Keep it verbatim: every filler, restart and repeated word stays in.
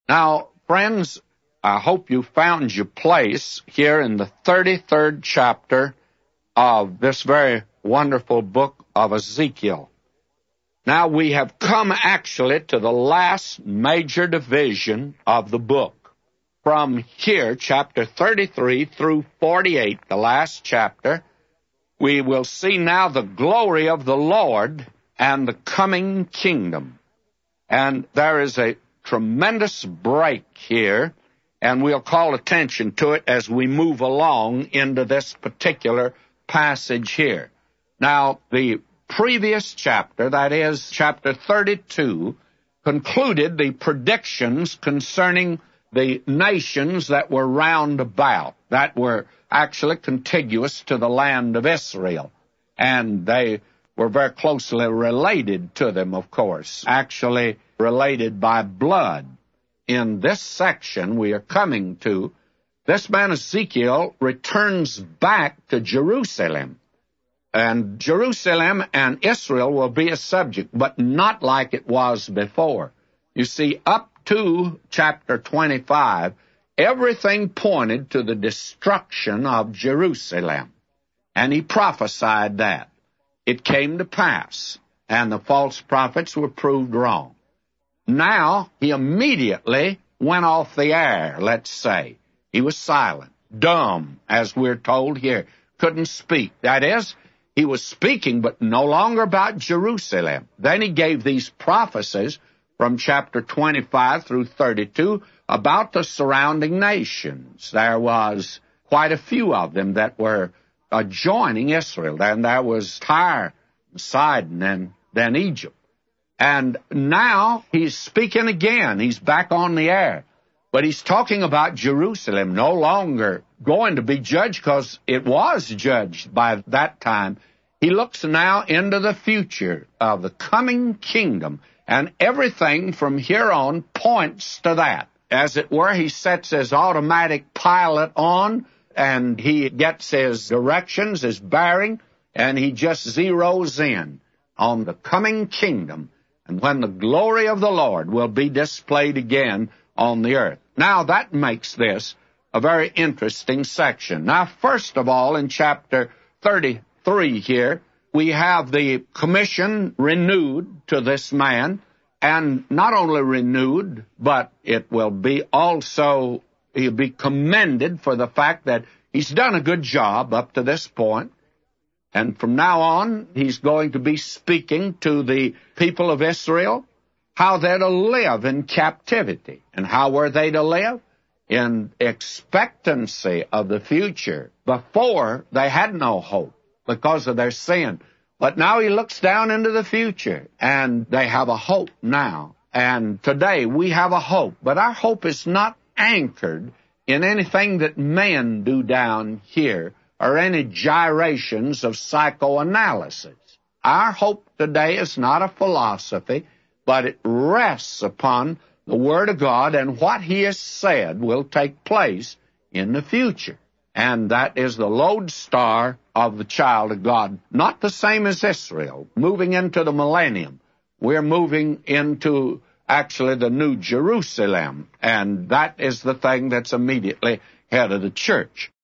Now, friends, I hope you found your place here in the thirty-third chapter of this very wonderful book of Ezekiel. Now, we have come actually to the last major division of the book. From here, chapter thirty-three through forty-eight, the last chapter, we will see now the glory of the Lord and the coming kingdom. And there is a tremendous break here, and we'll call attention to it as we move along into this particular passage here. Now, the previous chapter, that is chapter thirty-two, concluded the predictions concerning the nations that were round about, that were actually contiguous to the land of Israel. And they were very closely related to them, of course, actually related by blood. In this section we are coming to, this man Ezekiel returns back to Jerusalem. And Jerusalem and Israel will be a subject, but not like it was before. You see, up to chapter twenty-five, everything pointed to the destruction of Jerusalem. And he prophesied that. It came to pass, and the false prophets were proved wrong. Now, he immediately went off the air, let's say. He was silent, dumb, as we're told here, couldn't speak. That is, he was speaking, but no longer about Jerusalem. Then he gave these prophecies from chapter twenty-five through thirty-two about the surrounding nations. There was quite a few of them that were adjoining Israel. Then there was Tyre, Sidon, and then Egypt. And now he's speaking again. He's back on the air. But he's talking about Jerusalem no longer going to be judged, because it was judged by that time. He looks now into the future of the coming kingdom, and everything from here on points to that. As it were, he sets his automatic pilot on, and he gets his directions, his bearing, and he just zeroes in on the coming kingdom, and when the glory of the Lord will be displayed again on the earth. Now, that makes this a very interesting section. Now, first of all, in chapter thirty-three here, we have the commission renewed to this man, and not only renewed, but it will be also, he'll be commended for the fact that he's done a good job up to this point. And from now on, he's going to be speaking to the people of Israel, how they're to live in captivity. And how were they to live? In expectancy of the future. Before, they had no hope because of their sin. But now he looks down into the future, and they have a hope now. And today we have a hope, but our hope is not anchored in anything that men do down here, or any gyrations of psychoanalysis. Our hope today is not a philosophy, but it rests upon the Word of God, and what He has said will take place in the future. And that is the lodestar of the child of God. Not the same as Israel, moving into the millennium. We're moving into actually the New Jerusalem, and that is the thing that's immediately head of the church.